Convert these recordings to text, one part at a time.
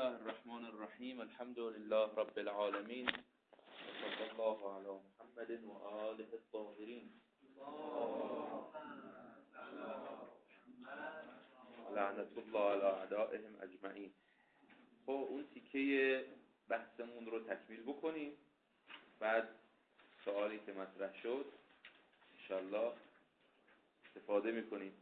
الله الرحمن الرحیم. الحمد لله رب العالمین و صلی الله علی محمد و آله الطاهرین. لعنت الله علی اعدائهم اجمعین. خب اون تیکه بحثمون رو تکمیل بکنیم، بعد سوالی که مطرح شد انشالله استفاده میکنیم.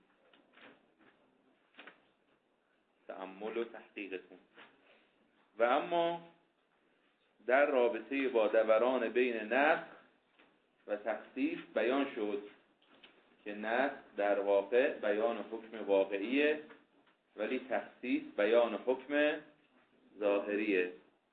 تأمل و تحقیقتون. و اما در رابطه با دوران بین نسخ و تخصیص بیان شد که نسخ در واقع بیان حکم واقعیه، ولی تخصیص بیان حکم ظاهریه.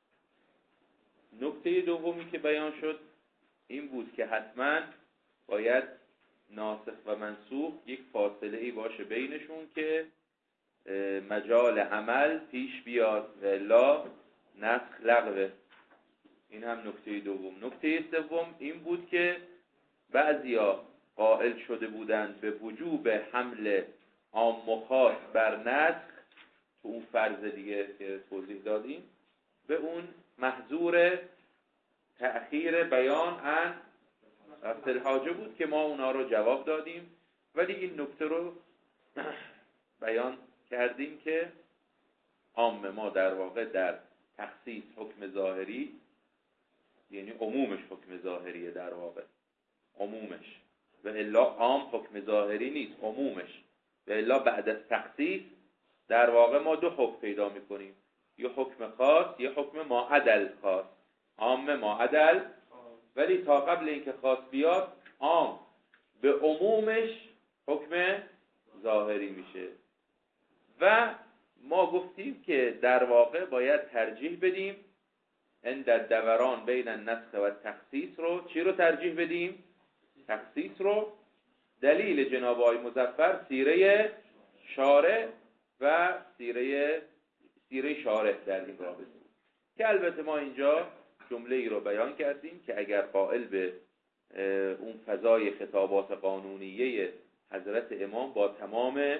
نکته دومی که بیان شد این بود که حتما باید ناسخ و منسوخ یک فاصله ای باشه بینشون که مجال عمل پیش بیاد و الا نسخ لغوه. این هم نکته دوم. نکته سوم این بود که بعضیا قائل شده بودند به وجوب حمل عام و خاص بر نسخ، تو اون فرض دیگه که توضیح دادیم، به اون محظور تأخیر بیان عن رفع الحاجه بود که ما اونا رو جواب دادیم، ولی این نکته رو بیان کردیم که عام ما در واقع در تخصیص حکم ظاهری، یعنی عمومش حکم ظاهریه، در واقع عمومش، و الا عام حکم ظاهری نیست، عمومش. و الا بعد از تخصیص در واقع ما دو حکم پیدا میکنیم، یه حکم خاص، یه حکم ماعدل خاص، عام ماعدل. ولی تا قبل اینکه خاص بیاد عام به عمومش حکم ظاهری میشه. و ما گفتیم که در واقع باید ترجیح بدیم عند دوران بین النسخ و تخصیص رو. چی رو ترجیح بدیم؟ تخصیص رو. دلیل جناب آقای مظفر سیره شارع و سیره شارع در این رابطه بود که البته ما اینجا جمله ای رو بیان کردیم که اگر قائل به اون فضای خطابات قانونیه حضرت امام با تمام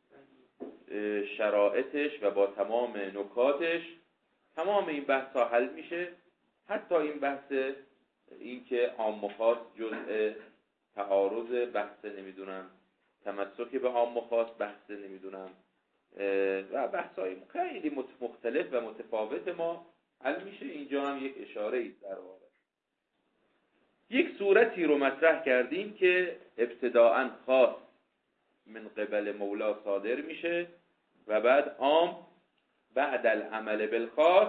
شرائطش و با تمام نکاتش، تمام این بحث ها حل میشه. حتی این بحث این که عام و خاص جزء تعارض، بحث نمیدونم تمسک به عام و خاص، بحث نمیدونم و بحث های خیلی مختلف و متفاوت ما حل میشه. اینجا هم یک اشاره ایست در واقع. یک صورتی رو مطرح کردیم که ابتداءً خاص من قبل مولا صادر میشه و بعد عام بعد العمل بالخاص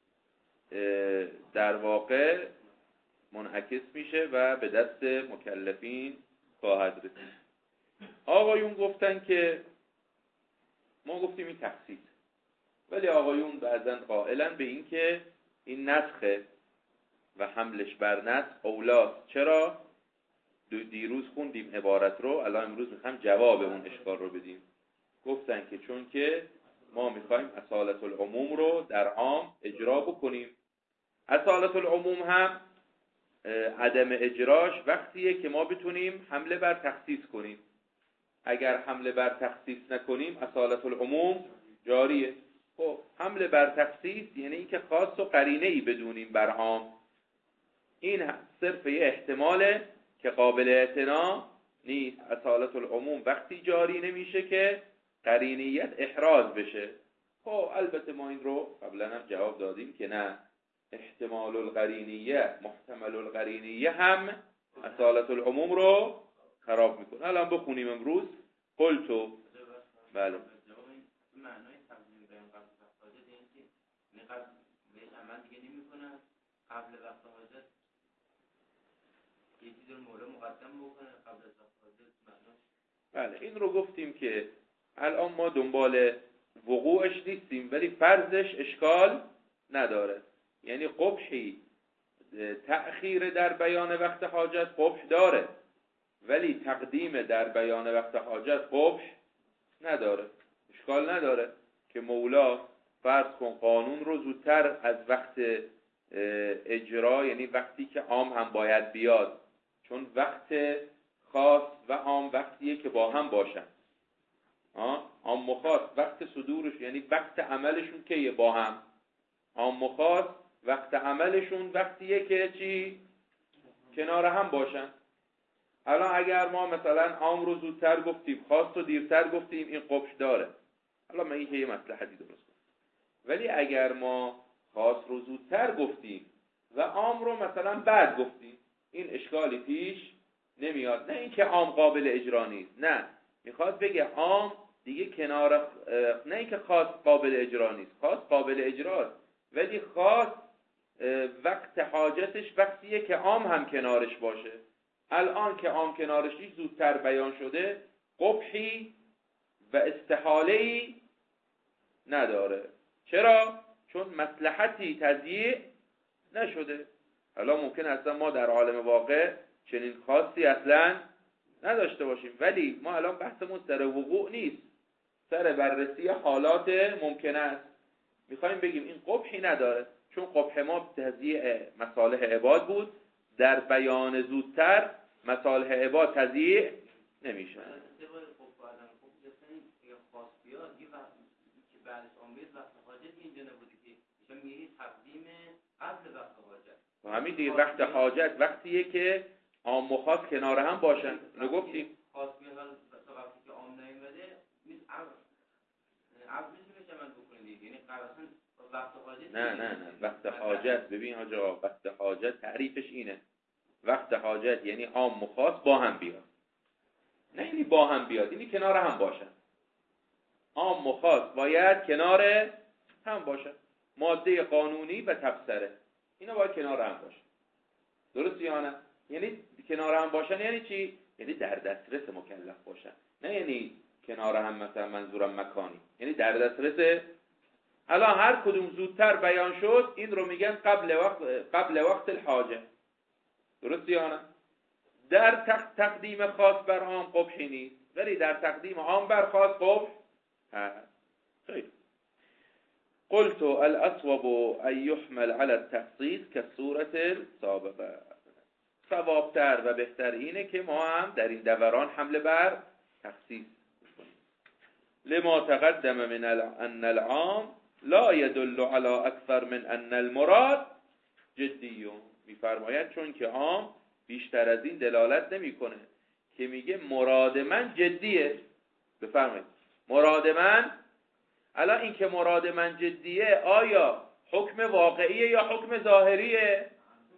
در واقع منعکس میشه و به دست مکلفین خواهد رسید. آقایون گفتن که ما گفتیم این تخصیص، ولی آقایون بعضن قائلن به این که این نسخه و حملش بر نسخ اولاست. چرا؟ دیروز خوندیم عبارت رو، الان امروز میخوایم جواب اون اشکال رو بدیم. گفتن که چون که ما میخوایم اصالت العموم رو در عام اجرا بکنیم. اصالت العموم هم عدم اجراش وقتیه که ما بتونیم حمله بر تخصیص کنیم. اگر حمله بر تخصیص نکنیم اصالت العموم جاریه. خب حمله بر تخصیص یعنی اینکه خاص و قرینه‌ای بدونیم بر عام. این صرف یه احتماله که قابل اعتنا نیست. اصالت العموم وقتی جاری نمیشه که قرینیت احراز بشه. خب البته ما این رو قبلا هم جواب دادیم که نه، احتمال القرینیه، محتمل القرینیه هم اصالت العموم رو خراب میکنه. الان بخونیم امروز. قلتو بله معنای تقدیم بیان قبل وقت حاجت این که قبل بهش عمل دیگه نمی‌کنه، قبل وقت حاجت یه چیز رو مولا مقدم بکنه قبل از وقت حاجت معناش. بله این رو گفتیم که الان ما دنبال وقوعش نیستیم، ولی فرضش اشکال نداره. یعنی قبحی تأخیر در بیان وقت حاجت قبح داره، ولی تقدیم در بیان وقت حاجت قبح نداره. اشکال نداره که مولا فرض کن قانون رو زودتر از وقت اجرا، یعنی وقتی که عام هم باید بیاد، چون وقت خاص و عام وقتیه که با هم باشن. عام و خاص وقت صدورش یعنی وقت عملشون که با هم عام و خاص وقت عملشون وقتیه که چی؟ کنار هم باشن. الان اگر ما مثلا عام رو زودتر گفتیم، خاص رو دیرتر گفتیم، این قبح داره. الان من این یه مصلحتی درست کنم. ولی اگر ما خاص رو زودتر گفتیم و عام رو مثلا بعد گفتیم، این اشکالی پیش نمیاد. نه اینکه عام قابل اجرا نیست، نه، میخواد بگه عام دیگه کنار، نه اینکه خاص قابل اجرا نیست، خاص قابل اجراست، ولی خاص وقت حاجتش وقتیه که عام هم کنارش باشه. الان که عام کنارش نیست، زودتر بیان شده، قبحی و استحاله‌ای نداره. چرا؟ چون مصلحتی تضییع نشده. حالا ممکن اصلا ما در عالم واقع چنین خاصی اصلا نداشته باشیم، ولی ما الان بحثمون سر وقوع نیست، سر بررسی حالات ممکنه است. میخوایم بگیم این قبحی نداره، چون قبح ما تضییع مصالح عباد بود، در بیان زودتر مصالح عباد تضییع نمیشه. همین دیگه وقت حاجت وقتیه که عام و خاص کنار هم باشن. اینو گفتیم خاص بیاد وقتی که عام نیومده نیست، عقل میشه من بکنید، یعنی قرصن وقت حاجت. نه وقت حاجت، ببین آقا، وقت حاجت تعریفش اینه، وقت حاجت یعنی عام و خاص با هم بیاد، نه یعنی با هم بیاد، یعنی کنار هم باشن. عام و خاص باید کنار هم باشن، ماده قانونی و تبصره اینا باید کنار هم باشن. درست یا نه؟ یعنی کنار هم باشن یعنی چی؟ یعنی در دسترس مکلف باشن، نه یعنی کنار هم مثلا منظورم مکانی، یعنی در دسترس. الان هر کدوم زودتر بیان شد این رو میگن قبل وقت الحاجه. درست یا نه؟ در تقدیم خاص بر عام قبحی نیست، ولی در تقدیم عام بر خاص قبح هست. خیلی. قلت الأصوب أن يحمل على التخصيص كالصورة السابقة. صوابتر و بهتر اینه که ما هم در این دوران حمله بر تخصیص کنیم. لما تقدم من أن العام لا يدل على أكثر من أن المراد جدی. میفرماید چون که عام بیشتر از این دلالت نمیکنه که میگه مراد من جدیه. بفرمایید مراد من، الان این که مراد من جدیه آیا حکم واقعیه یا حکم ظاهریه؟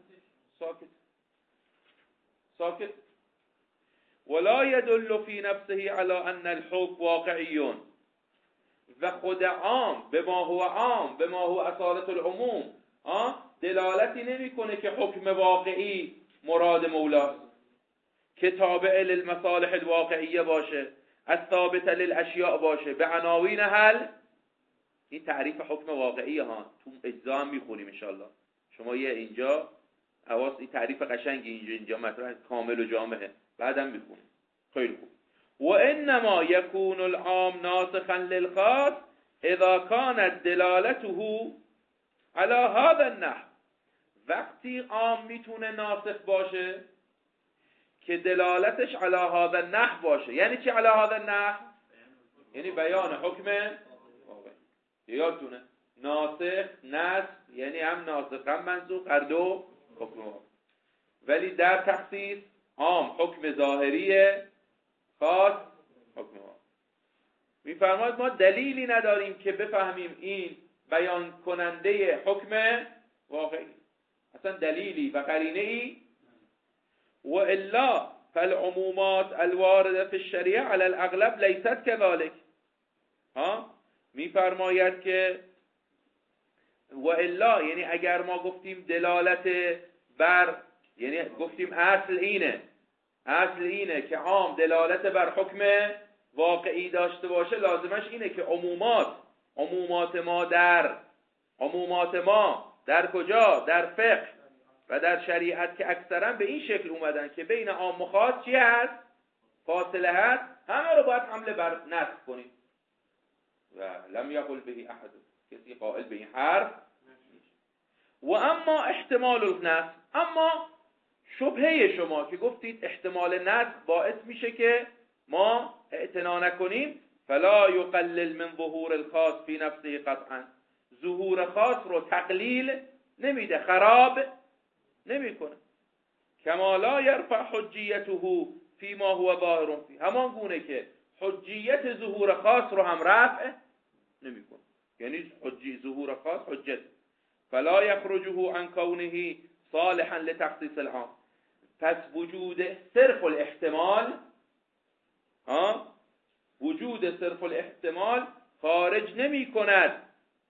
ساکت. ولا يدل في نفسه على ان الحكم واقعي. و خود عام به ما هو عام، به ما هو اصالت العموم، دلالتی نمیکنه که حکم واقعی مراد مولاست، که تابع للمصالح الواقعیه باشه، الثابت للاشیاء باشه، به عناوین حل. این تعریف حکم واقعی ها تو اجزا هم میخونیم ان شاء الله. شما یه اینجا حواس، این تعریف قشنگی اینجا مطرح کامل و جامعه، بعدم میخونیم. خیلی خوب. و انما يكون العام ناسخا للخاص اذا كانت دلالته على هذا النحو. وقتی عام میتونه ناسخ باشه که دلالتش علی هذا النحو باشه. یعنی چی علی هذا النحو؟ یعنی بیان حکم واقعی. یادتونه ناسخ نسخ یعنی هم ناسخ هم منسوخ، هر دو حکم واقعی. ولی در تخصیص عام حکم ظاهریه، خاص حکم واقعی. میفرماید ما دلیلی نداریم که بفهمیم این بیان کننده حکم واقعی، اصلا دلیلی و قرینه‌ای. و الا فالعمومات الوارده في الشریعه على الاغلب لیست كذلك. میفرماید که و الا یعنی اگر ما گفتیم دلالت بر، یعنی گفتیم اصل اینه که عام دلالت بر حکم واقعی داشته باشه، لازمش اینه که عمومات ما در کجا؟ در فقه و در شریعت که اکثرا به این شکل اومدن که بین عام و خاص چی هست؟ فاصله هست، همه رو باید حمله بر نسخ کنیم. و لم یقل به احد، کسی قائل به این حرف نیست. و اما احتمال النسخ، اما شبهه شما که گفتید احتمال نسخ باعث میشه که ما اعتنا نکنیم، فلا یقلل من ظهور الخاص فی نفسه قطعا. ظهور خاص رو تقلیل نمیده، خراب نمیکنه. کما لا یرفع حجیته فی ما هو ظاهر فی، همان گونه که حجیت ظهور خاص رو هم رفع نمیکنه. یعنی ظهور خاص حجت، فلا یخرجه عن کونه صالحا لتخصیص العام. پس وجود صرف الاحتمال، وجود صرف الاحتمال خارج نمی کند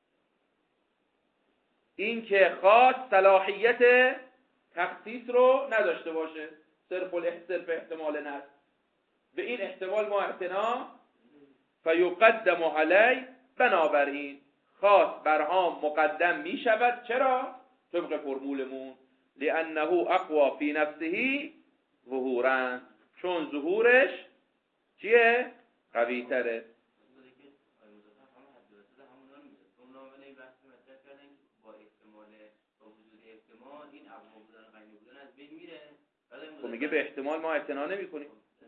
این که خاص صلاحیت تخصیص رو نداشته باشه. صرف احتمال نصب، به این احتمال ما اعتنا، فیقدم علی، بنابراین خاص بر عام مقدم می شود. چرا؟ طبق فرمولمون، لانه اقوا فی نفسه ظهورا، چون ظهورش چیه؟ قوی تره. میگه به احتمال ما اعتنا نمی کنیم.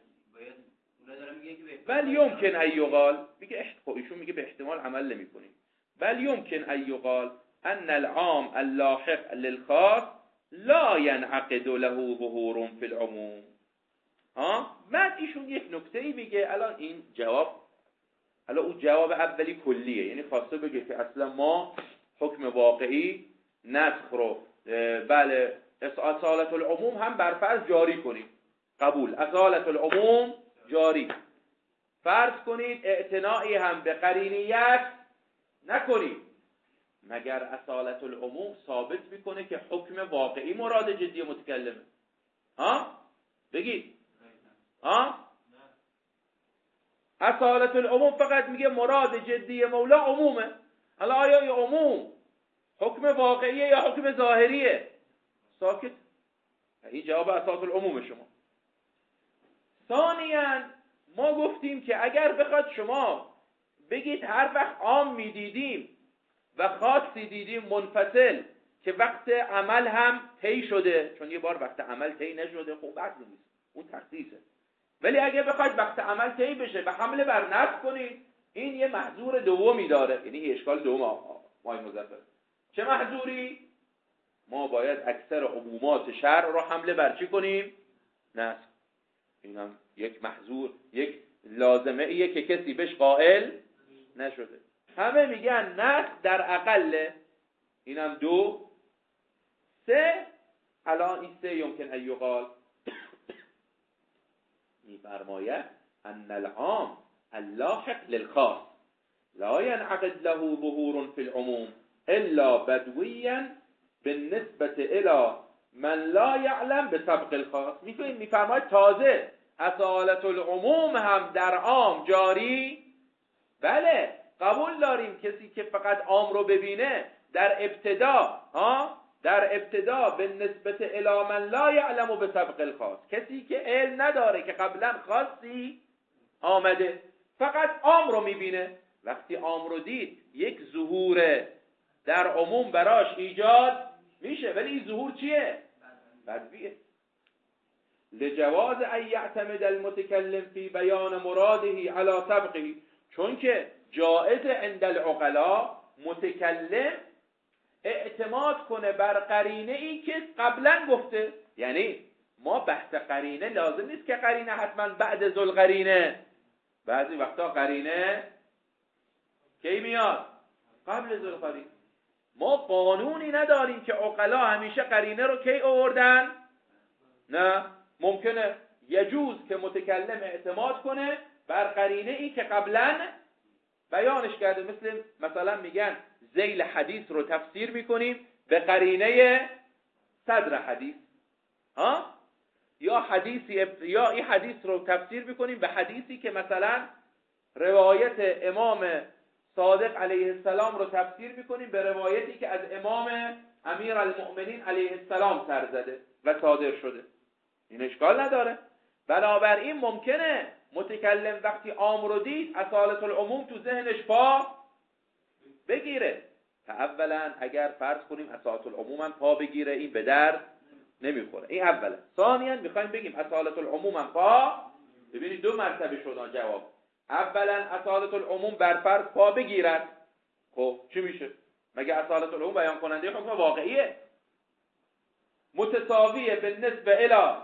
بل یمکن ان یقال، میگه ایشون میگه به احتمال عمل نمی کنیم. بل یمکن ان یقال ان العام اللاحق للخاص لا ينعقد له ظهور فی العموم. بعد ایشون یک نکته‌ای میگه. الان این جواب، الان اون جواب اولی کلیه، یعنی خواسته بگه که اصلا ما حکم واقعی نسخ رو بله اصالت العموم هم بر فرض جاری کنید، قبول، اصالت العموم جاری، فرض کنید اعتناعی هم به قرینیت نکنید، مگر اصالت العموم ثابت میکنه که حکم واقعی مراد جدی متکلمه؟ بگید اصالت العموم فقط میگه مراد جدی مولا عمومه. حالا آیا این عموم حکم واقعیه یا حکم ظاهریه؟ ساکت. این جواب اصالت العموم شما. ثانیاً ما گفتیم که اگر بخواد شما بگید هر وقت عام میدیدیم و خاصی دیدیم منفصل که وقت عمل هم طی شده، چون یه بار وقت عمل طی نشده خب بحث نیست، اون تخصیصه. ولی اگه بخواید وقت عمل طی بشه و حمله بر نفس کنید، این یه محظور دومی داره، یعنی یه اشکال دوم مای مظفر. چه محظوری؟ ما باید اکثر عمومات شرع رو حمله بر چی کنیم؟ نسخ. اینم یک محظور، یک لازمه ایه که کسی بهش قائل نشده. همه میگن نسخ در اقله، اینم 2. 3 الان این 3 یمکن ان یقال میفرماید ان العام اللاحق للخاص لا ينعقد له ظهور في العموم الا بدويا بالنسبه الى من لا يعلم بسبق الخاص. میفرماید تازه اصالت العموم هم در عام جاری، بله قبول داریم کسی که فقط عام رو ببینه در ابتدا به نسبت الی من لا یعلم بسبق الخاص، کسی که علم نداره که قبلا خاصی آمده فقط عام رو میبینه، وقتی عام رو دید یک ظهور در عموم براش ایجاد میشه، ولی این ظهور چیه؟ بدویه. لجواز ان یعتمد المتکلم فی بیان مراده علی سبقه، چون که جائز عند العقلاء متکلم اعتماد کنه بر قرینه ای که قبلا گفته. یعنی ما بحث قرینه لازم نیست که قرینه حتما بعد ذل قرینه، بعضی وقتا قرینه کی میاد؟ قبل ذل قرینه. ما قانونی نداریم که عقلا همیشه قرینه رو کی آوردن؟ نه، ممکنه یجوز که متکلم اعتماد کنه بر قرینه ای که قبلا بیانش کرده. مثلا میگن ذیل حدیث رو تفسیر میکنیم به قرینه صدر حدیث، یا این حدیث رو تفسیر میکنیم به حدیثی که مثلا روایت امام صادق علیه السلام رو تفسیر میکنیم به روایتی که از امام امیر المؤمنین علیه السلام سر زده و صادر شده. این اشکال نداره. بنابراین ممکنه متکلم وقتی عام رو دید اصالت العموم تو ذهنش پا بگیره. اولا اگر فرض کنیم اصالت العموم هم پا بگیره، این به در نمیخوره، این اولا. ثانیا میخوایم بگیم اصالت العموم هم پا، ببینید 2 مرتبه شد جواب. اولا اصالت العموم بر فرض پا بگیرد، خب چی میشه؟ مگه اصالت العموم بیان کننده حکم واقعیه؟ متساویه بالنسبه الی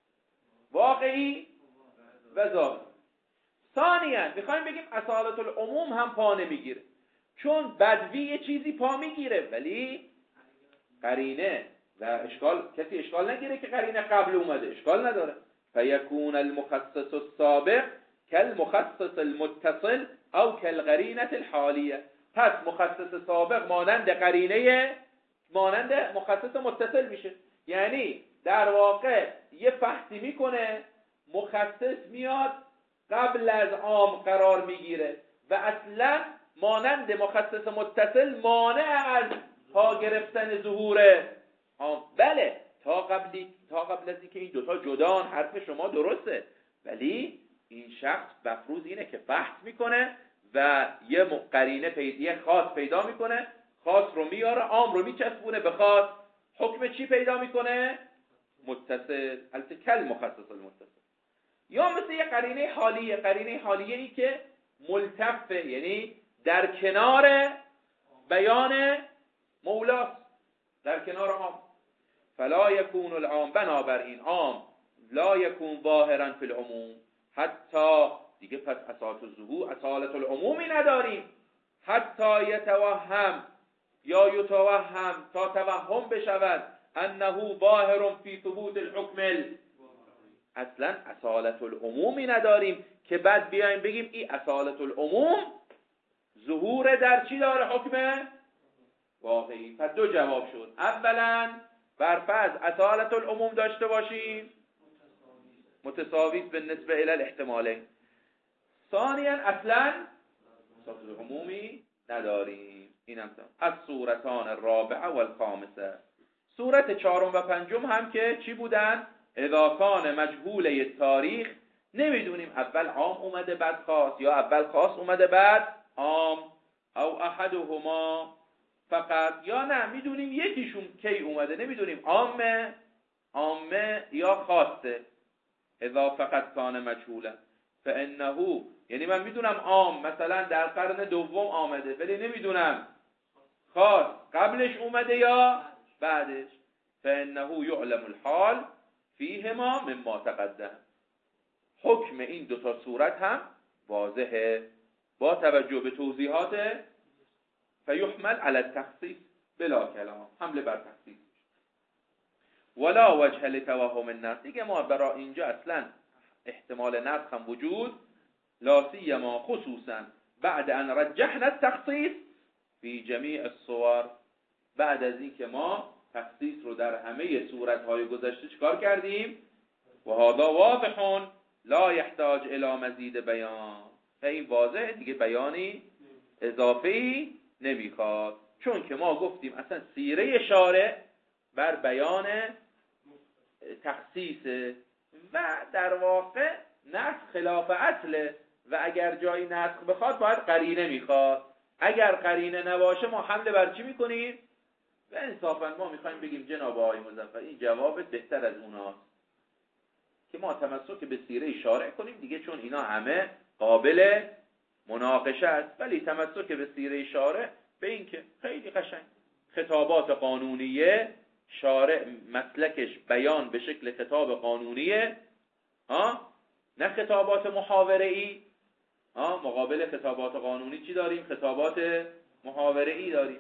واقعی و ظاهر. ثانیاً میخوایم بگیم اصالت العموم هم پا نمیگیره، چون بدوی یه چیزی پا میگیره ولی قرینه و اشکال، کسی اشکال نگیره که قرینه قبل اومده، اشکال نداره. فیکون المخصص السابق کالمخصص المتصل او کالقرینه الحالیه. پس مخصص سابق مانند قرینه مانند مخصص متصل میشه. یعنی در واقع یه فحصی میکنه، مخصص میاد قبل از عام قرار میگیره و اصلا مانند مخصص متصل مانع از پا گرفتن ظهور عام. بله تا قبل از اینکه این دوتا جدان، حرف شما درسته، ولی این شخص مفروض اینه که بحث میکنه و یه قرینه یه خاص پیدا میکنه، خاص رو میاره عام رو میچسبونه به خاص، حکم چی پیدا میکنه؟ متصل. البته کل مخصص المتصل. یا مثل یه قرینه حالیه، قرینه حالیه ای که ملتفه، یعنی در کنار بیان مولاست، در کنار عام. فلا یکون العام، بنابراین عام لا یکون ظاهرا فی العموم، حتی دیگه پس اصالت العمومی نداریم، حتی یتوهم یا یتوهم، تا توهم بشود انه ظاهر فی ثبوت الحکم اصلا اصالت العمومی نداریم که بعد بیایم بگیم این اصالت العموم ظهور در چی داره؟ حکم واقعی. پس دو جواب شد. اولا برفرض اصالت العموم داشته باشیم، متساویت بالنسبه الی الاحتمالین. ثانیا اصلا اصالت العمومی نداریم. اینم از صورتان الرابعه و الخامسه. صورت چهارم و پنجم هم که چی بودن؟ اذا کان مجهول تاریخ، نمیدونیم اول عام اومده بعد خاص، یا اول خاص اومده بعد عام، او احدهما فقط، یا نه میدونیم یکیشون کی اومده، نمیدونیم عامه یا خاصه. اذا فقط کان مجهولا فانه، یعنی من میدونم عام مثلا در قرن دوم آمده ولی نمیدونم خاص قبلش اومده یا بعدش. فانه یعلم الحال فیهما مما تقدم. حکم این دوتا صورت هم واضحه با توجه به توضیحات. فیحمل علی التخصیص بلا کلام، حمله بر تخصیص. ولا وجه لتوهم النسخ، دیگه ما برای اینجا اصلا احتمال نسخ هم وجود، لا سیما خصوصا بعد ان رجحنا التخصیص فی جمیع الصور، بعد از این که ما تخصیص رو در همه صورت‌های گذشته چکار کردیم؟ و هذا واضح لا يحتاج الى مزید بیان. این واضح دیگه بیانی اضافه‌ای نمیخواد، چون که ما گفتیم اصلا سیره شارع بر بیان تخصیص و در واقع نسخ خلاف اصله و اگر جایی نسخ بخواد باید قرینه میخواد. اگر قرینه نباشه ما حمله بر چی میکنیم؟ و انصافا ما میخوایم بگیم جناب آقای مظفر این جواب بهتر از اوناست که ما تمسک به سیره شارع کنیم دیگه، چون اینا همه قابل مناقشه است. ولی تمسک به سیره شارع به این که خیلی قشنگ خطابات قانونیه، شارع مسلکش بیان به شکل خطاب قانونیه، نه خطابات محاوره‌ای. مقابل خطابات قانونی چی داریم؟ خطابات محاوره‌ای داریم.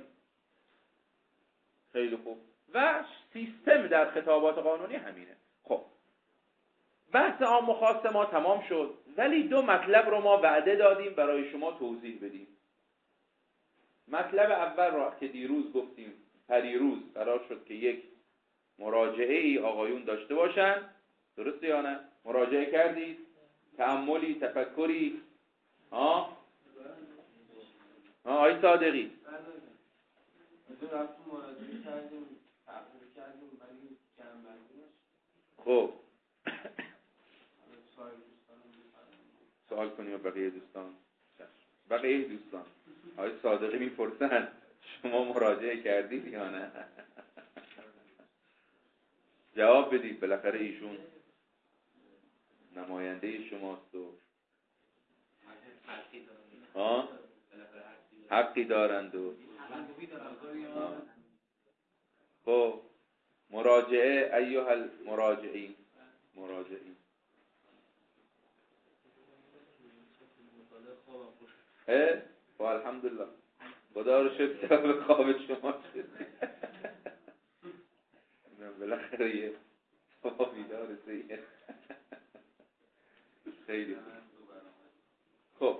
خیلی خوب. و سیستم در خطابات قانونی همینه. خب بحث عام و خاص ما تمام شد، ولی دو مطلب رو ما وعده دادیم برای شما توضیح بدیم. مطلب اول رو که دیروز گفتیم، پریروز قرار شد که یک مراجعه ای آقایون داشته باشن، درسته یا نه؟ مراجعه کردید؟ تأملی، تفکری؟ آقای صادقی خب سوال کنیم بقیه دوستان. آقای صادقی میپرسن شما مراجعه کردید یا نه؟ جواب بدید، بالاخره ایشون نماینده شماست و حقی دارند و خب مراجعه ایها المراجعین خب الحمدلله خدا رو شکر سبب خواب شما شد. بالاخره یه بیدار سیه. خیلی خب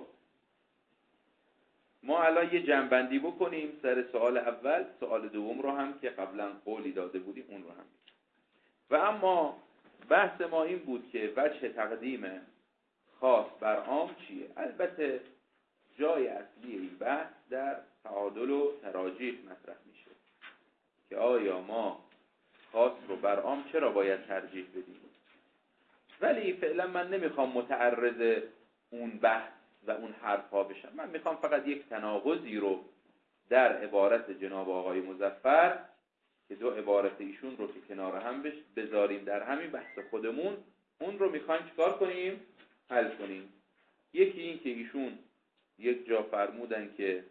ما الان یه جنبندی بکنیم سر سوال اول. سوال دوم رو هم که قبلا قولی داده بودیم اون رو هم. و اما بحث ما این بود که وجه تقدیم خاص بر عام چیه. البته جای اصلی این بحث در تعادل و تراجیح مطرح میشه که آیا ما خاص رو بر عام چرا باید ترجیح بدیم. ولی فعلا من نمیخوام متعرض اون بحث و اون حرفا بشم. من میخوام فقط یک تناقضی رو در عبارت جناب آقای مظفر که دو عبارت ایشون رو که کنار هم بذاریم در همین بحث خودمون، اون رو میخوایم چیکار کنیم؟ حل کنیم. یکی این که ایشون یک جا فرمودن که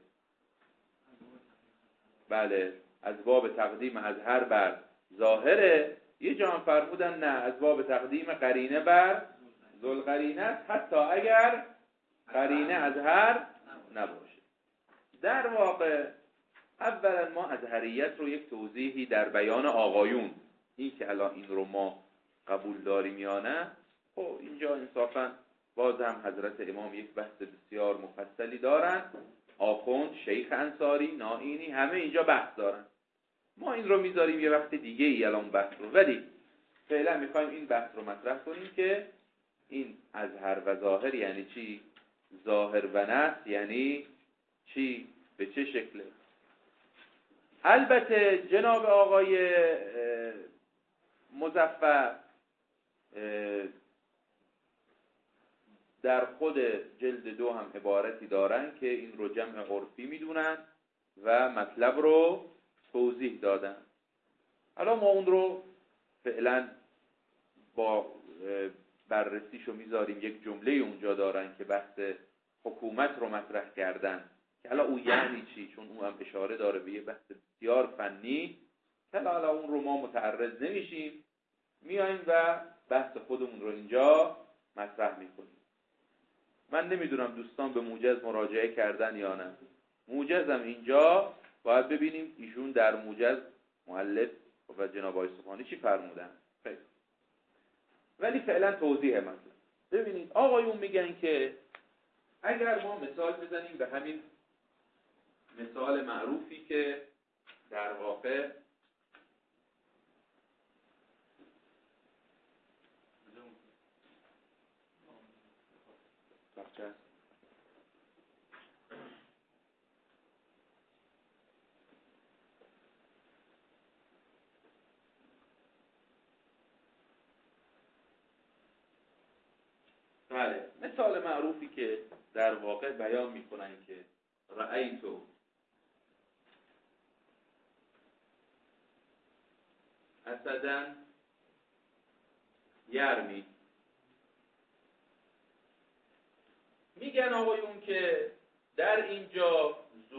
بله از باب تقدیم اظهر بر ظاهره، یه جا هم فرمودن نه از باب تقدیم قرینه بر ذوالقرینه است حتی اگر قرینه اظهر نباشه. در واقع اولا ما اظهریت رو یک توضیحی در بیان آقایون، این که الان این رو ما قبول داریم یا نه، خب اینجا انصافا باز هم حضرت امام یک بحث بسیار مفصلی دارن، آخوند، شیخ انصاری، نائینی، همه اینجا بحث دارن. ما این رو میذاریم یه وقت دیگه ای الان بحث رو، ولی فعلا میخوایم این بحث رو مطرح کنیم که این اظهر و ظاهر یعنی چی، ظاهر و نص یعنی چی، به چه شکله. البته جناب آقای مظفر در خود جلد 2 هم عبارتی دارن که این رو جمع عرفی میدونن و مطلب رو توضیح دادن. حالا ما اون رو فعلا با بررسیشو میذاریم. یک جمله اونجا دارن که بحث حکومت رو مطرح کردن که حالا او یعنی چی، چون اون هم اشاره داره به یه بحث بسیار فنی که حالا اون رو ما متعرض نمیشیم، میایم و بحث خودمون رو اینجا مطرح میکنیم. من نمیدونم دوستان به موجز مراجعه کردن یا نه. موجزم اینجا باید ببینیم ایشون در موجز مؤلف و جناب آقای سبحانی چی فرمودن. خیلی. ولی فعلا توضیح مثلا ببینید آقایون میگن که اگر ما مثال بزنیم به همین مثال معروفی که در واقع بله، مثال معروفی که در واقع بیان میکنن که رأیتو اسدن یرمی. میگن آقایون که در اینجا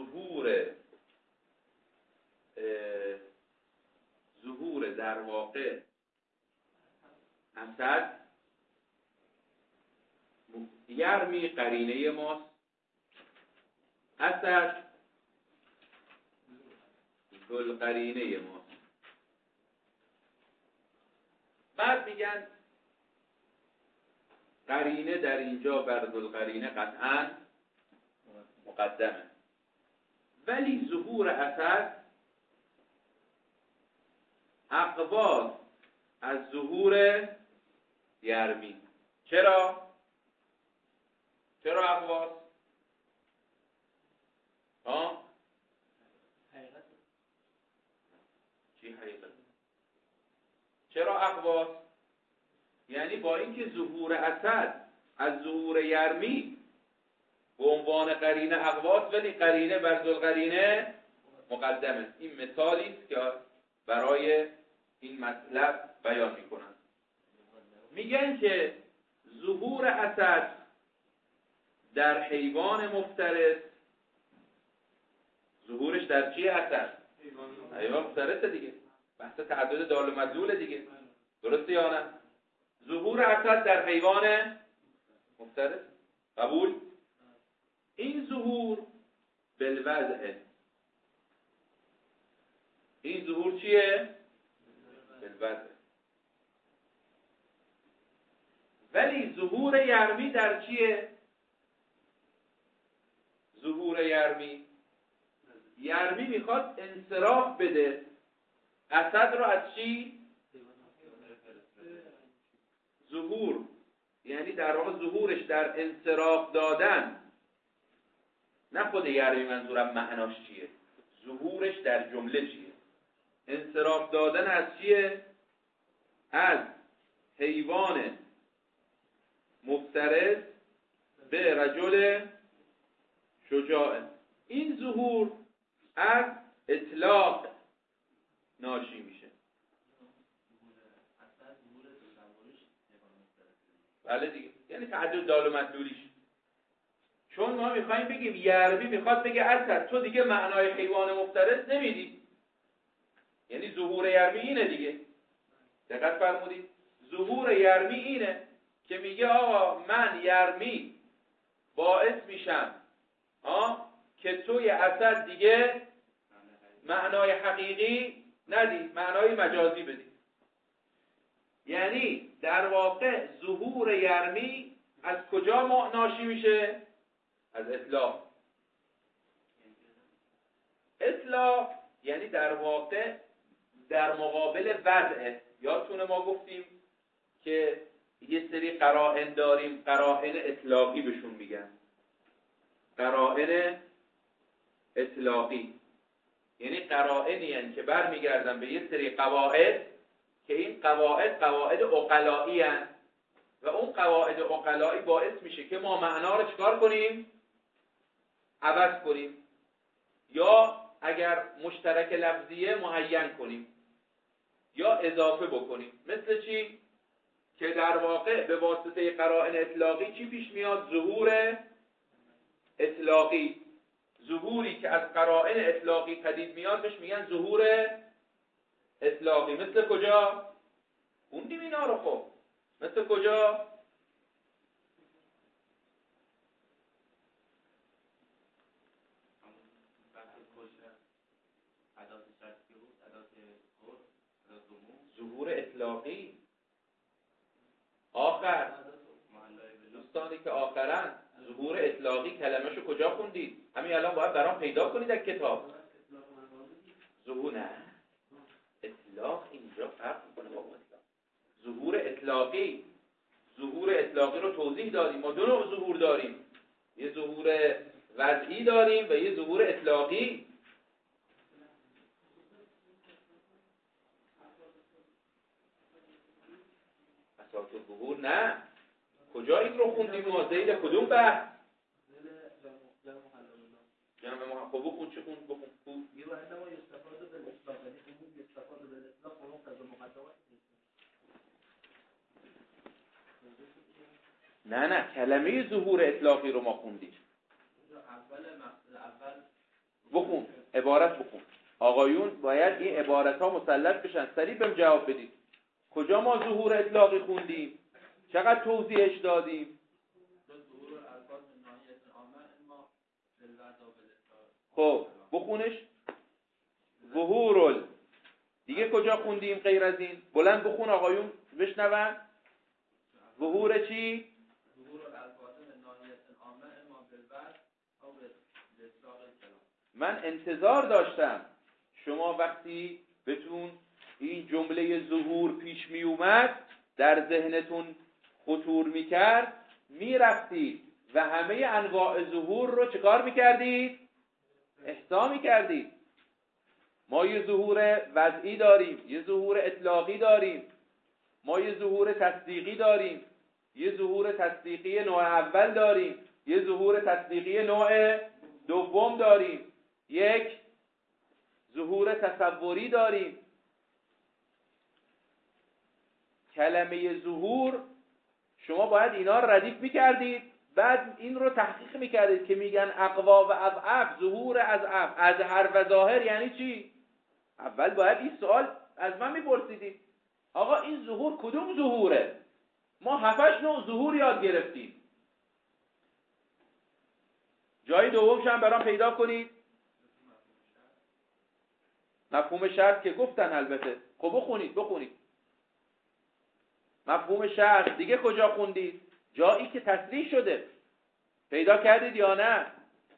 ظهور در واقع اسد یرمی قرینه ماست، اسد ذوالقرینه ماست. بعد میگن قرینه در اینجا بر ذوالقرینه قطعاً مقدمه، ولی ظهور اسد اقواس از ظهور یرمی. چرا اقواس؟ چی حقیقت؟ چرا اقواس؟ یعنی با اینکه ظهور اسد از ظهور یرمی به عنوان قرینه اقواس، ولی قرینه بر ذوالقرینه مقدمه. این مثالی است که برای این مطلب بیان میکنن. میگن که ظهور اسد در حیوان مفترس ظهورش در چیه اثر؟ حیوان مفترسه دیگه، بحث تعدد دال و مدلوله دیگه، درسته یا نه؟ ظهور اثر در حیوان مفترس، قبول؟ این ظهور بالوضعه. این ظهور چیه؟ بالوضعه. ولی ظهور یرمی در چیه؟ ظهور یرمی میخواد انصراف بده اسد رو از چی؟ ظهور، یعنی در واقع ظهورش در انصراف دادن، نه خود یرمی، منظورم معناش چیه، ظهورش در جمله چیه. انصراف دادن از چیه؟ از حیوان مفترس به رجل شجاع. این ظهور از اطلاق ناشی میشه. بله دیگه، یعنی تعدد دال و مدلولیش. چون ما میخوایم بگیم یرمی میخواد بگه اصلا تو دیگه معنای حیوان مفترس نمیدی، یعنی ظهور یرمی اینه دیگه. دقت فرمودید؟ ظهور یرمی اینه که میگه آقا من یرمی باعث میشم که توی اسد دیگه معنای حقیقی ندی، معنای مجازی بدی. یعنی در واقع ظهور یرمی از کجا ناشی میشه؟ از اطلاق. اطلاق یعنی در واقع در مقابل وضعه. یادتونه ما گفتیم که یه سری قرائن داریم، قرائن اطلاقی بهشون میگن. قرائن اطلاقی یعنی قرائنی هستند که برمیگردن به یه سری قواعد که این قواعد عقلایی هستند و اون قواعد عقلایی باعث میشه که ما معنا رو چکار کنیم؟ عوض کنیم، یا اگر مشترک لفظیه معین کنیم یا اضافه بکنیم. مثل چی؟ که در واقع به واسطه قرائن اطلاقی چی پیش میاد؟ ظهور اطلاقی. ظهوری که از قرائن اطلاقی پدید میاد بهش میگن ظهور اطلاقی. مثل کجا؟ خوندیم اینا رو. خب مثل کجا؟ ظهور اطلاقی آخر، دوستانی که آخرن، ظهور اطلاقی کلمه‌شو کجا خوندید؟ همین الان باید برام پیدا کنید در کتاب. ظهور نه، اطلاق اینجا فرق می‌کنه با اطلاق. ظهور اطلاقی رو توضیح دادیم. ما دو نوع ظهور داریم، یه ظهور وضعی داریم و یه ظهور اطلاقی. اساس ظهور نه، کجا این رو خوندیم؟ ما زید کدوم بحث؟ جمع محقق بخون. چه خوند؟ بخون. یه وقت ما استفاده به اطلاق، یعنی عموم استفاده به اطلاق اون از مقدمات. نه کلمه ظهور اطلاقی رو ما خوندیم. اول بخون، عبارت بخون. آقایون باید این عبارت ها مسلط بشن. سریع بهم جواب بدید. کجا ما ظهور اطلاقی خوندیم؟ چقدر توضیحش دادیم؟ خب بخونش. ظهور دیگه کجا خوندیم غیر از این؟ بلند بخون آقایون بشنون. ظهور چی؟ من انتظار داشتم شما وقتی بهتون این جمله ظهور پیش می اومد، در ذهنتون خطور می کرد، می رفتید و همه انواع ظهور رو چکار می کردید؟ احصا می کردید. ما یه ظهور وضعی داریم، یه ظهور اطلاقی داریم، ما یه ظهور تصدیقی داریم، یه ظهور تصدیقی نوع اول داریم، یه ظهور تصدیقی نوع دوم داریم، یک ظهور تصوری داریم. کلمه ظهور شما باید اینا رو ردیف می‌کردید بعد این رو تحقیق میکردید که میگن اقوا و اضعف، ظهور از هر و ظاهر یعنی چی؟ اول باید این سوال از من میپرسیدید آقا این ظهور کدوم ظهوره؟ ما 7 نوع ظهور یاد گرفتیم. جای دومش هم برام پیدا کنید. مفهوم شرط که گفتن البته. خب بخونید. مفهوم شرط دیگه کجا خوندید؟ جایی که تصریح شده. پیدا کردید یا نه؟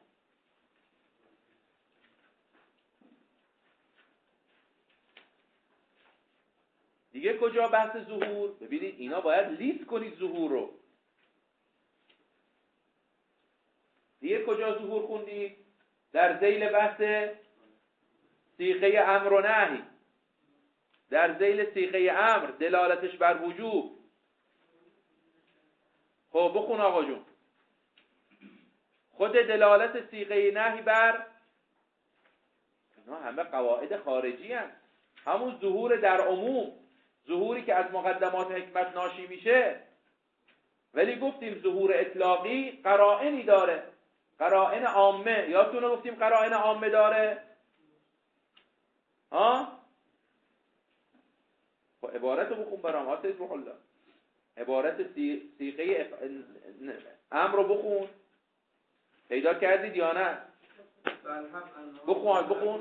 دیگه کجا بحث ظهور؟ ببینید اینا باید لیست کنید ظهور رو. دیگه کجا ظهور خوندید؟ در ذیل بحث صیغه امر و نهی. در ذیل صیغه امر دلالتش بر وجوب. خب بخون آقا جون. خود دلالت صیغه نهی بر، اینا همه قواعد خارجی هست. همون ظهور در عموم، ظهوری که از مقدمات حکمت ناشی میشه. ولی گفتیم ظهور اطلاقی قرائنی داره، قرائن عامه. یادتونه گفتیم قرائن عامه داره؟ خب عبارت رو بخون برام حافظ روح الله. عبارت صیغه امر رو بخون. پیدا کردید یا نه؟ بخون.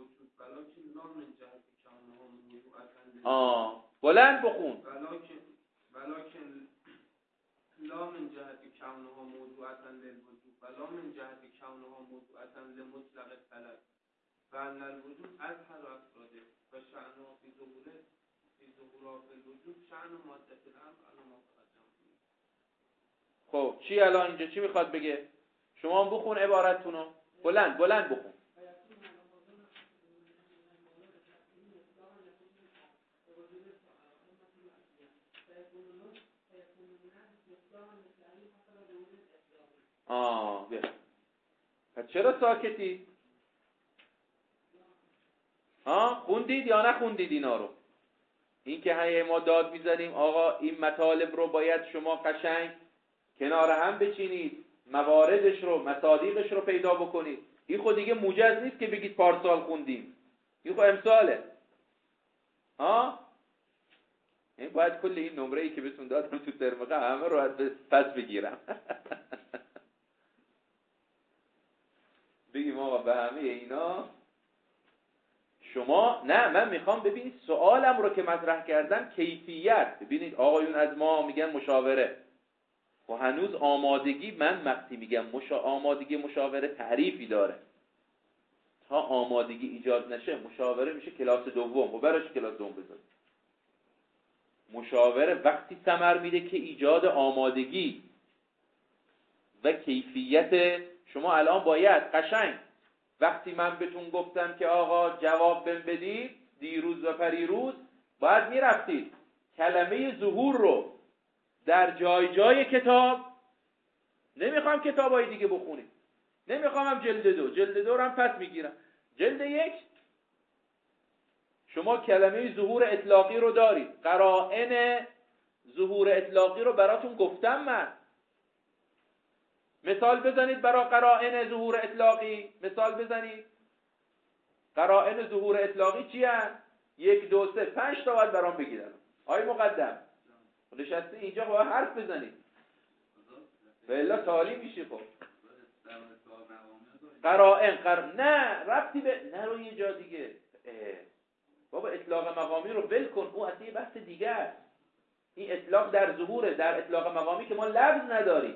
بلند بخون. ولكن لا من جهت كونها موضوعة للوجوب ولا من جهت كونها موضوعة لمطلق الطلب فان الوجود اظهر افراده و شأنها في ظهورها في الوجود شأن مادة الامر على ما تقدم. خب چی الان اینجا چی میخواد بگه؟ شما هم بخون عبارتونو. بلند بخون. بیا. پس چرا ساکتی؟ خوندید یا نخوندید اینا رو؟ این که هی ما داد میزنیم آقا این مطالب رو باید شما قشنگ کنار هم بچینید، مواردش رو، مصادیقش رو پیدا بکنید. این خود دیگه موجز نیست که بگید پارسال خوندیم. این خود امساله. این باید کل این نمره‌ای که بهتون دادم تو ترمقه همه رو از پس بگیرم. بگیم آقا به همه اینا شما نه، من میخوام ببینید سوالم رو که مطرح کردم کیفیت. ببینید آقایون از ما میگن مشاوره و هنوز آمادگی، من وقتی میگم آمادگی مشاوره تعریفی داره. تا آمادگی ایجاد نشه مشاوره میشه کلاس دوم و براش کلاس دوم بذارید. مشاوره وقتی ثمر میده که ایجاد آمادگی و کیفیت. شما الان باید قشنگ وقتی من بهتون گفتم که آقا جواب بدید دیروز و پریروز، باید میرفتید کلمه ظهور رو در جای کتاب، نمیخوام کتابای دیگه بخونید، نمیخوام هم جلد دو رو هم پس میگیرم. جلد 1 شما کلمه ظهور اطلاقی رو دارید. قرائن ظهور اطلاقی رو براتون گفتم من. مثال بزنید برای قرائن ظهور اطلاقی. مثال بزنید. قرائن ظهور اطلاقی چی هست؟ 1 2 3 5 تا باید برام بگیرن. آقای مقدم نشسته اینجا باید حرف بزنید. بله تالی میشه. خب قرائن نه ربطی به نرو یه جا دیگه. بابا اطلاق مقامی رو ول کن، او اصلا یه بحث دیگه است. این اطلاق در ظهوره، در اطلاق مقامی که ما لفظ نداریم.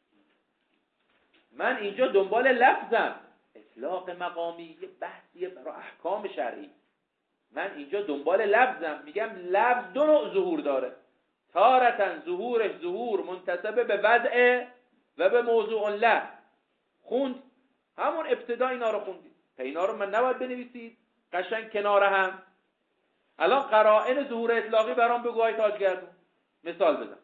من اینجا دنبال لفظم. اطلاق مقامی یه بحثیه برای احکام شرعی. من اینجا دنبال لفظم. میگم لفظ 2 نوع ظهور داره. تارتن ظهور منتسب به وضع و به موضوع له. خوند همون ابتدا اینا رو خوندید. اینا رو من نباید بنویسید قشنگ کنار هم. الان قرائن ظهور اطلاقی برام بگو های تاجگردون. مثال بزن.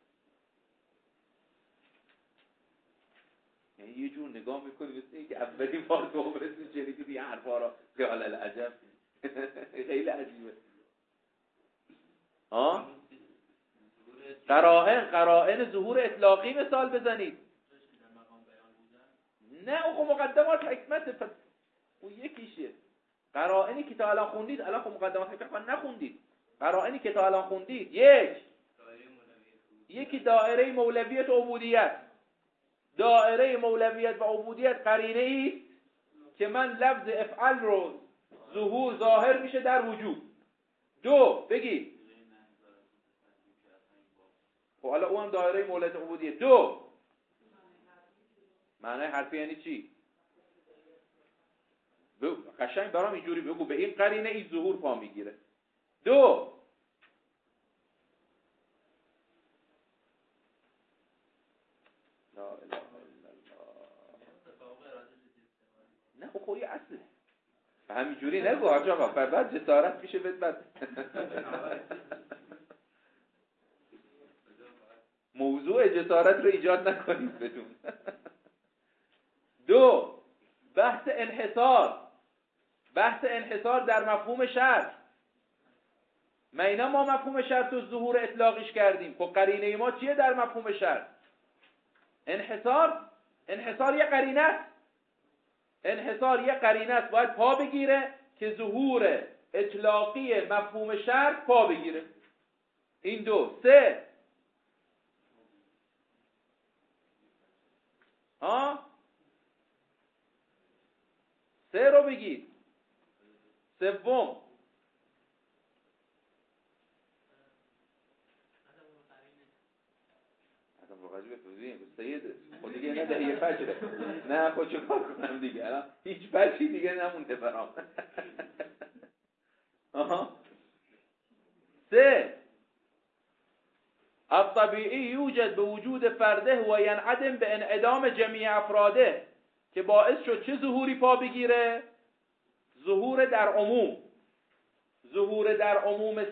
یه جور نگاه میکنی مثل این که اولین بار تو عمرتون شنیدید این حرفا رو. خیال العجب. خیلی عجیبه. قرائن ظهور اطلاقی مثال بزنید. نه اون خب مقدمات حکمت اون یکیشه. قرائنی که تا الان خوندید، الان خب مقدمات حکمت نخوندید. قرائنی که تا الان خوندید، یکی دایره مولویت و عبودیت. دایره مولویت و عبودیت قرینه است که من لفظ افعل رو ظهور ظاهر میشه در وجود. دو بگید خب حالا اون هم دایره مولویت و عبودیت. دو معنی حرفی یعنی چی؟ قشنگ برام اینجوری بگو به این قرینه این ظهور پا میگیره. دو لا اله الا الله. نه خب یه اصله همینجوری نگو حاج آقا، بعد جسارت میشه بعد موضوع جسارت رو ایجاد نکنید بدون. دو بحث انحصار در مفهوم شرط. اینا ما مفهوم شرط و ظهور اطلاقیش کردیم. خب قرینه ما چیه در مفهوم شرط؟ انحصار یه قرینه است. انحصار یه قرینه است باید پا بگیره که ظهور اطلاقی مفهوم شرط پا بگیره. این دو. سه سه رو بگید. سوم سید خود دیگه نه دهیه فجره. نه خود چکار کنم دیگه الان هیچ بچی دیگه نمونده برام. سه الطبیعی یوجد به وجود فرده و ینعدم به انعدام جمیع افراده، که باعث شد چه ظهوری پا بگیره؟ ظهور در عموم. ظهور در عموم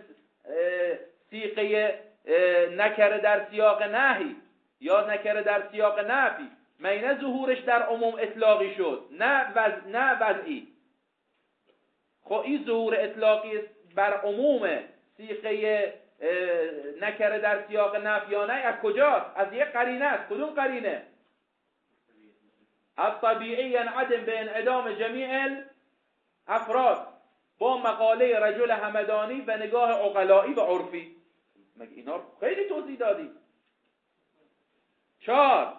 سیغه نکره در سیاق نهی یا نکره در سیاق نفی. نه ظهورش در عموم اطلاقی شد، نه وضعی. خب این ظهور اطلاقی بر عموم سیغه نکره در سیاق نفی یا نه از کجاست؟ از یک قرینه است. کدوم قرینه؟ الطبیعی ینعدم به انعدام جمیع افراد، با مقاله رجل همدانی و نگاه عقلایی و عرفی. مگه اینا رو خیلی توضیح دادی. 4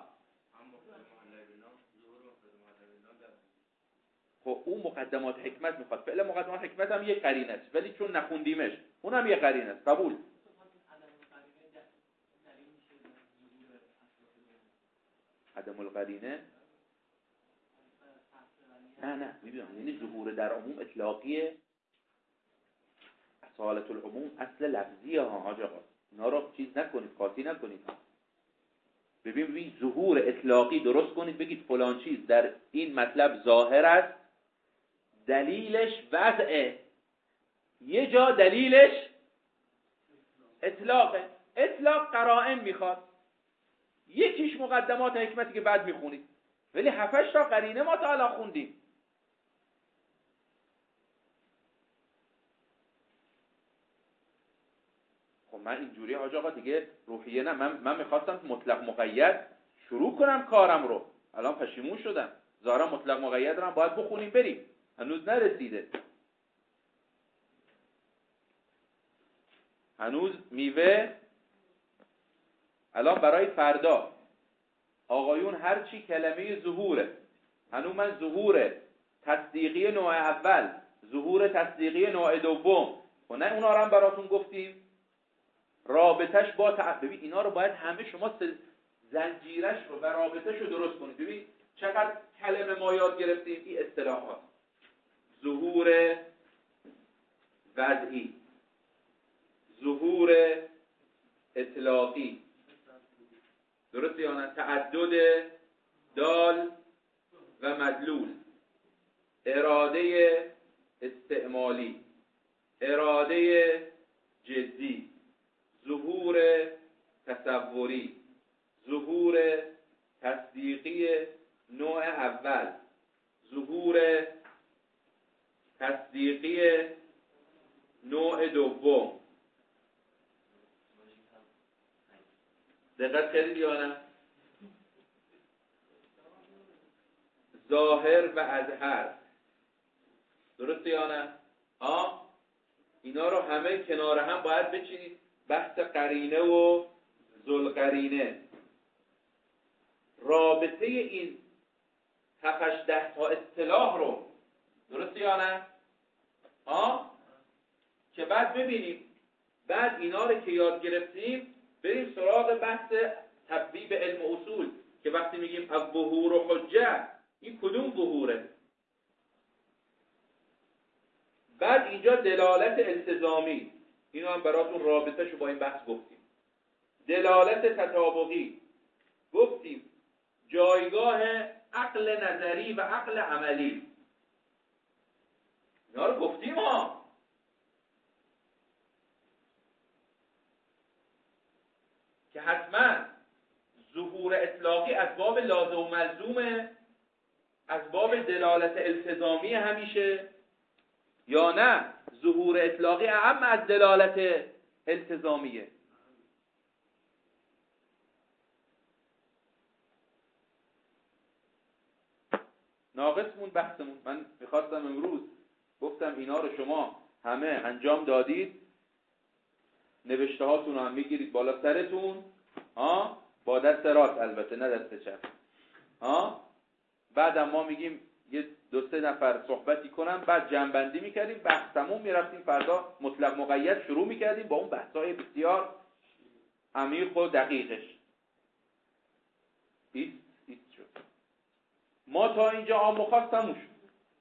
خب اون مقدمات حکمت میخواد. فعلا مقدمات حکمت هم یک قرینه است، ولی چون نخوندیمش اونم یک قرینه است. قبول. عدم القرینه نه میبینم یعنی ظهور در عموم اطلاقیه. اصالت العموم اصل لفظیه ها حاج آقا، اینا رو چیز نکنید، قاطی نکنید. ببین ظهور اطلاقی درست کنید، بگید فلان چیز در این مطلب ظاهر است، دلیلش وضعه، یه جا دلیلش اطلاقه. اطلاق قرائن میخواد، یکیش مقدمات حکمتی که بعد میخونید، ولی 7 تا قرینه ما تا الان خوندیم. خب من اینجوری حاج آقا دیگه روحیه نه. من میخواستم مطلق مقید شروع کنم کارم رو، الان پشیمون شدم. ظاهرا مطلق مقید رو هم باید بخونیم بریم، هنوز نرسیده. هنوز میوه. الان برای فردا آقایون هر چی کلمه ظهوره، هنوز من ظهور تصدیقی نوع اول، ظهور تصدیقی نوع دوم و نه اونا رو هم براتون گفتیم. رابطش با ببین اینا رو باید همه شما زنجیرش رو و رابطش رو درست کنید. ببین چقدر کلمه ما یاد گرفتیم. این اصطلاحات: ظهور وضعی، ظهور اطلاقی، درست یا نه؟ تعدد دال و مدلول، اراده استعمالی، اراده جدی، ظهور تصوری، ظهور تصدیقی نوع اول، ظهور تصدیقی نوع دوم. دقت کردید یا نه؟ ظاهر و اظهر. درسته یا نه؟ اینا رو همه کنار هم باید بچینید. بحث قرینه و ذوالقرینه، رابطه این 7-8 تا اصطلاح رو، درسته یا نه؟ که بعد ببینیم بعد اینا رو که یاد گرفتیم بریم سراغ بحث تبویب علم اصول، که وقتی میگیم الظهور و حجه، این کدوم ظهوره؟ بعد اینجا دلالت التزامی، اینو هم براتون رابطه‌شو با این بحث گفتیم. دلالت تطابقی گفتیم، جایگاه عقل نظری و عقل عملی، اینا رو گفتیم که حتما ظهور اطلاقی از باب لازم و ملزومه، از باب دلالت التزامی همیشه، یا نه ظهور اطلاقی اهم از دلالت التزامیه. ناقصمون بحثمون. من میخواستم امروز، گفتم اینا رو شما همه انجام دادید، نوشته هاتون رو هم میگیرید بالا سرتون، با دست راست البته، نه دست چپ. بعد ما میگیم یه 2-3 نفر صحبتی کنن، بعد جمع‌بندی میکردیم، بحث تموم میرفتیم، فردا مطلق مقید شروع میکردیم با اون بحث‌های بسیار عمیق و دقیقش. ایست شد. ما تا اینجا عام و خاص تموم شد.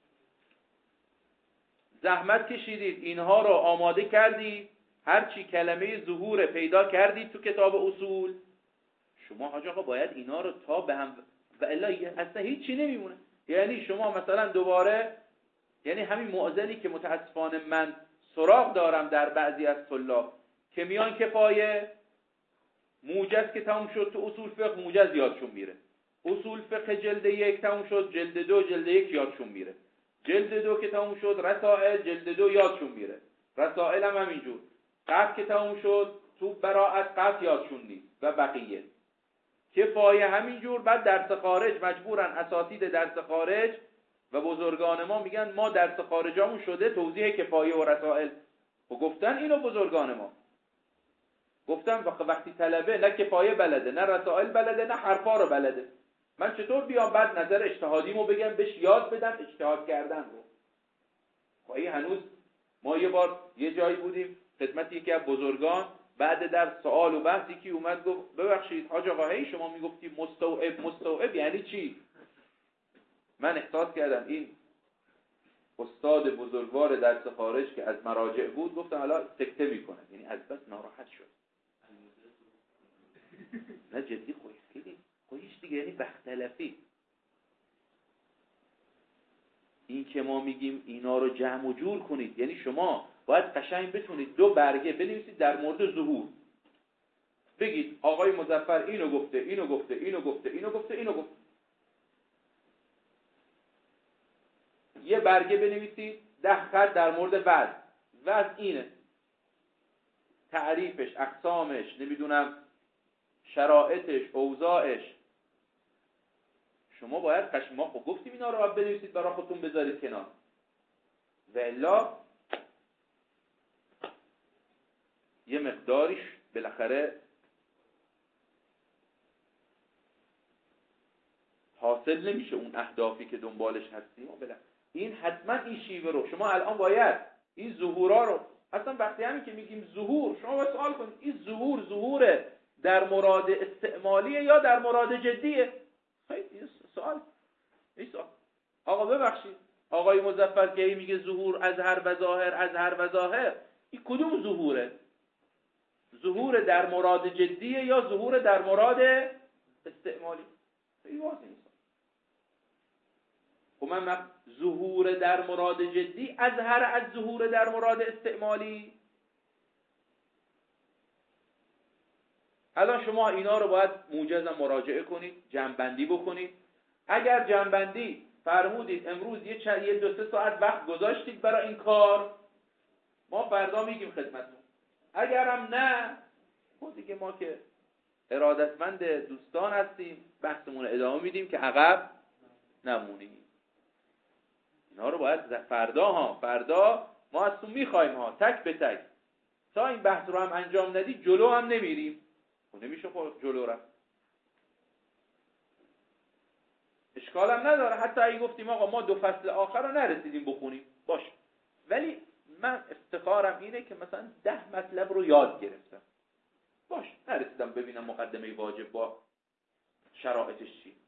زحمت کشیدید، اینها رو آماده کردید، هرچی کلمه ظهور پیدا کردید تو کتاب اصول، شما حاج آقا باید اینا رو تا به هم، و الا اصلا هیچی نمیمونه. یعنی شما مثلا دوباره، یعنی همین مؤذنی که متاسفانه من سراغ دارم در بعضی از طلاب که میان کفایه موجز که تموم شد تو اصول فقه، موجز یادشون میره، اصول فقه جلد 1 تموم شد، جلد 2 جلد 1 یادشون میره، جلد 2 که تموم شد رسائل جلد 2 یادشون میره، رسائل هم همینجور، قطع که تموم شد تو براءت قطع یادشون نیست و بقیه کفایه همینجور. بعد درس خارج مجبورن، اساتید درس خارج و بزرگان ما میگن ما درس خارجامون شده توضیح کفایه و رسائل، و گفتن اینو بزرگان ما گفتن وقتی طلبه نه کفایه بلده، نه رسائل بلده، نه حرفا رو بلده، من چطور بیام بعد نظر اجتهادیمو بگم بهش یاد بدم اجتهاد کردن رو؟ خواهی هنوز ما یه بار یه جایی بودیم خدمت یکی از بزرگان، بعد در سوال و بحثی که اومد گفت ببخشید حاج آقا هی شما میگفتی مستوعب یعنی چی؟ من احساس کردم این استاد بزرگوار درس خارج که از مراجع بود، گفتم حالا سکته میکنه، یعنی از بس ناراحت شد. نه جدی خودش دیگه، یعنی بختلفی. این که ما میگیم اینا رو جمع و جور کنید، یعنی شما باید قشنگ بتونید 2 برگه بنویسید در مورد ظهور، بگید آقای مظفر اینو گفته، اینو گفته، اینو گفته، اینو گفته، اینو گفته. یه برگه بنویسید 10 خط در مورد وضع اینه، تعریفش، اقسامش، نمیدونم شرایطش، اوضاعش. شما باید ما خب گفتیم اینا رو باید بنویسید برای خودتون بذارید کنار، و الا یه مقداریش بالاخره حاصل نمیشه اون اهدافی که دنبالش هستیم. این حتما این شیوه رو شما الان باید این ظهورا رو، اصلا وقتی همین که میگیم ظهور، شما باید سوال کنید این ظهور در مراد استعمالیه یا در مراد جدیه؟ این سوال. آقا ببخشید آقای مظفر که میگه ظهور اظهر و ظاهر، این کدوم ظهوره؟ ظهور در مراد جدیه یا ظهور در مراد استعمالی؟ این واضح نیست. خب من ظهور در مراد جدی اظهر از ظهور در مراد استعمالی. الان شما اینا رو باید موجزا مراجعه کنید، جمع‌بندی بکنید. اگر جمع‌بندی فرمودید امروز یه 2-3 ساعت وقت گذاشتید برای این کار، ما فردا میگیم خدمتتون. اگر هم نه، خب دیگه ما که ارادتمند دوستان هستیم، بحثمون رو ادامه میدیم که عقب نمونی. اینا رو باید فردا ما از تو میخوایم ها، تک به تک. تا این بحث رو هم انجام ندی جلو هم نمیریم. نمیشه خود جلو رفت. اشکال هم نداره حتی اگه گفتیم آقا ما 2 فصل آخر رو نرسیدیم بخونیم، باشه. ولی من افتخارم اینه که مثلا 10 مطلب رو یاد گرفتم. باشه، نرسیدم ببینم مقدمه واجب با شرایطش چی.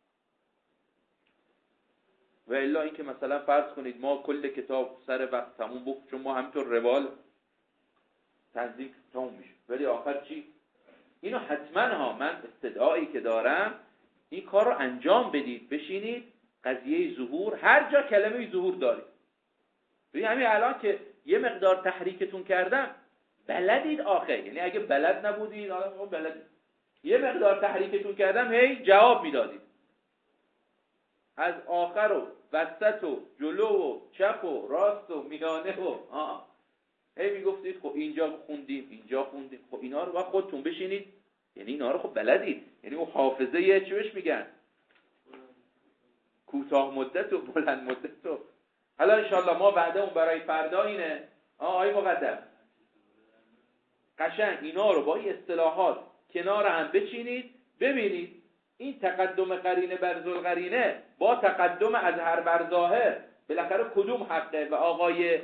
و الا اینکه مثلا فرض کنید ما کل کتاب سر وقت تموم بکنیم، چون ما همینطور روال تنظیم تموم میشه، ولی آخر چی؟ اینو حتما ها، من استدعایی که دارم این کار رو انجام بدید، بشینید قضیه ظهور، هر جا کلمه ظهور دارید. ببین همین الان که یه مقدار تحریکتون کردم بلدید آخه، یعنی اگه بلد نبودید الان بلدید، یه مقدار تحریکتون کردم هی جواب میدادید، از آخر و وسط و جلو و چپ و راست و میانه و هی میگفتید خب اینجا خوندیم اینجا خوندیم. خب اینا رو با خودتون بشینید، یعنی اینا رو خب بلدید، یعنی اون حافظه یه چی بهش میگن کوتاه مدت و بلند مدت. و حالا انشالله ما بعدمون برای فردا اینه آقای مقدم قشنگ اینا رو با این اصطلاحات کنار هم بچینید، ببینید این تقدم قرینه بر ذوالقرینه با تقدم اظهر بر ظاهر بالاخره کدوم حقه و آقای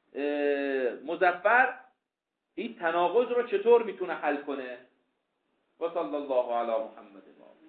مظفر این تناقض رو چطور میتونه حل کنه. و صلی الله علی محمد.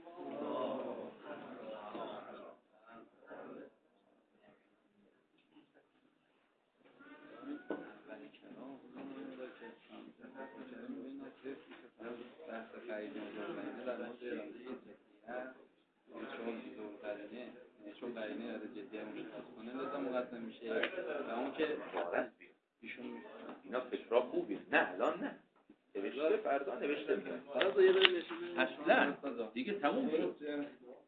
چون قرینه از جدیه مشخص کنه لازم مقدم میشه و اون که ایشون اینا فکرها خوبیه. نه الان نه، نوشته فردا نوشته میگن اصلا دیگه تموم شد.